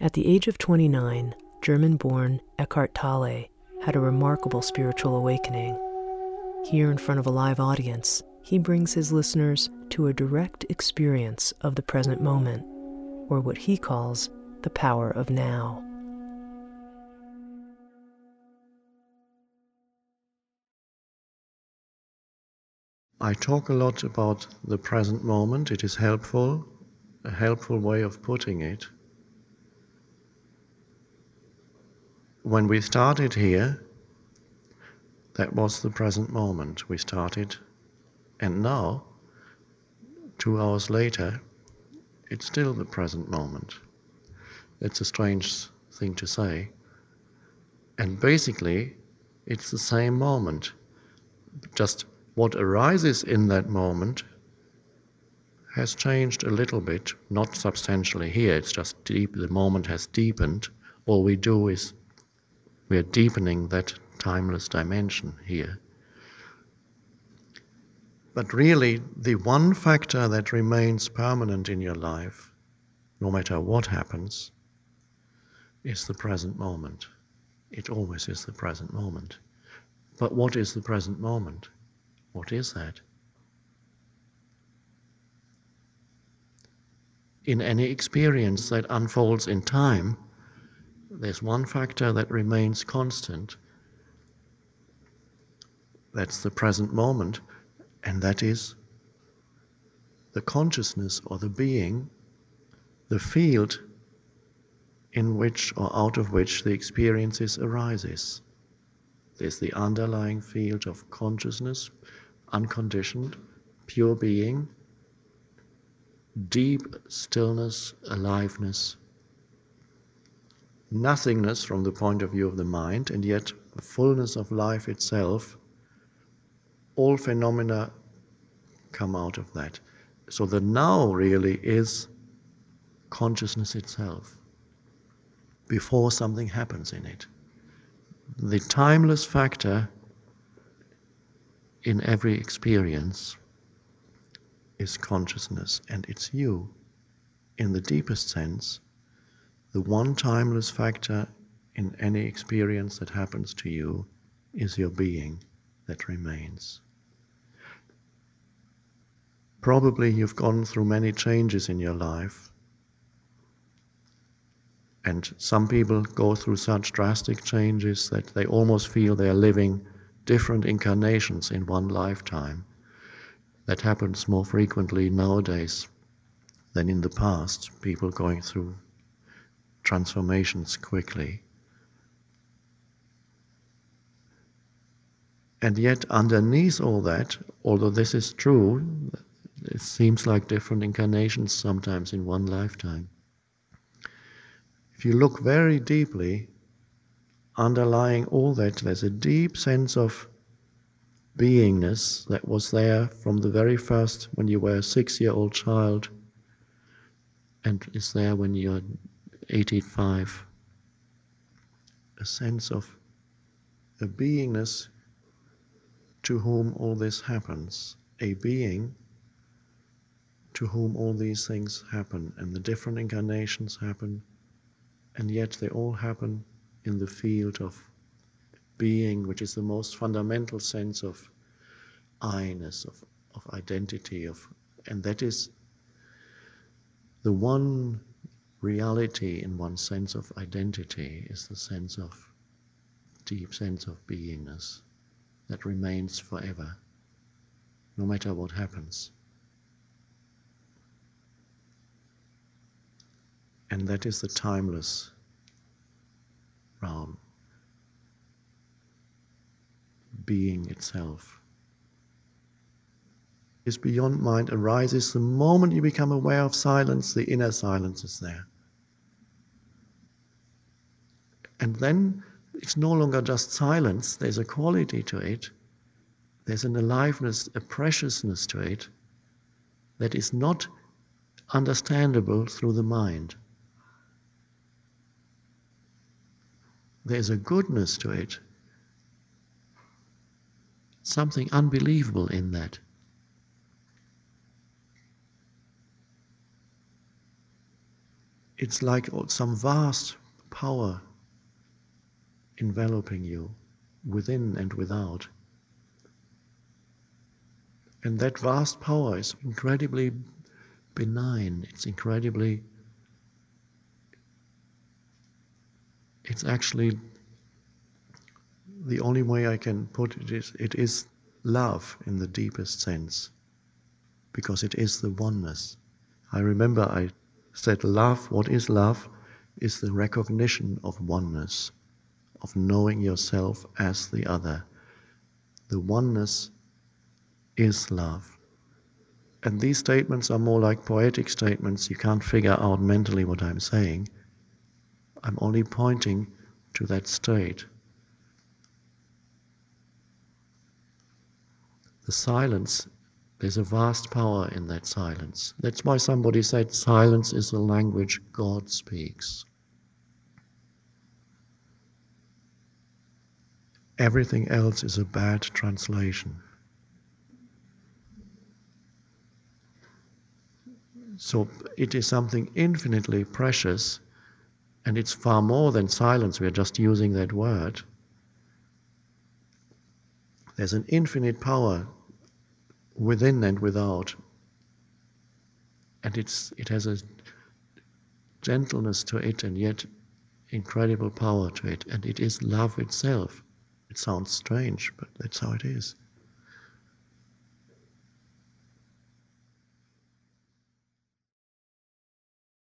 At the age of 29, German-born Eckhart Tolle had a remarkable spiritual awakening. Here in front of a live audience, he brings his listeners to a direct experience of the present moment, or what he calls the power of now. I talk a lot about the present moment. It is helpful, a helpful way of putting it. When we started here, that was the present moment. We started, and now, 2 hours later, it's still the present moment. It's a strange thing to say. And basically, it's the same moment. Just what arises in that moment has changed a little bit, not substantially here, it's just deep, the moment has deepened. All we do is we are deepening that timeless dimension here. But really, the one factor that remains permanent in your life, no matter what happens, is the present moment. It always is the present moment. But what is the present moment? What is that? In any experience that unfolds in time, there's one factor that remains constant. That's the present moment, and that is the consciousness or the being, the field in which or out of which the experiences arises. There's the underlying field of consciousness, unconditioned, pure being, deep stillness, aliveness, nothingness from the point of view of the mind, and yet the fullness of life itself. All phenomena come out of that. So the now really is consciousness itself, before something happens in it. The timeless factor in every experience is consciousness, and it's you. In the deepest sense, the one timeless factor in any experience that happens to you is your being that remains. Probably you've gone through many changes in your life, and some people go through such drastic changes that they almost feel they are living different incarnations in one lifetime. That happens more frequently nowadays than in the past, people going through transformations quickly. And yet underneath all that, although this is true, it seems like different incarnations sometimes in one lifetime. If you look very deeply, underlying all that, there's a deep sense of beingness that was there from the very first, when you were a 6-year-old child, and is there when you're 85. A sense of a beingness to whom all this happens, a being to whom all these things happen, and the different incarnations happen, and yet they all happen in the field of being, which is the most fundamental sense of I-ness, of identity, and that is the one reality in one's sense of identity, is the sense of deep sense of beingness that remains forever, no matter what happens. And that is the timeless realm, being itself. Is beyond mind arises the moment you become aware of silence. The inner silence is there. And then it's no longer just silence, there's a quality to it, there's an aliveness, a preciousness to it that is not understandable through the mind. There's a goodness to it, something unbelievable in that. it's like some vast power enveloping you, within and without. And that vast power is incredibly benign. It's actually, the only way I can put it is, it is love in the deepest sense, because it is the oneness. I remember I said love, what is love? Is the recognition of oneness, of knowing yourself as the other. The oneness is love. And these statements are more like poetic statements. You can't figure out mentally what I'm saying. I'm only pointing to that state. The silence, there's a vast power in that silence. That's why somebody said silence is the language God speaks. Everything else is a bad translation. So it is something infinitely precious, and it's far more than silence. We're just using that word. There's an infinite power within and without, and it has a gentleness to it, and yet incredible power to it, and it is love itself. It sounds strange, but that's how it is.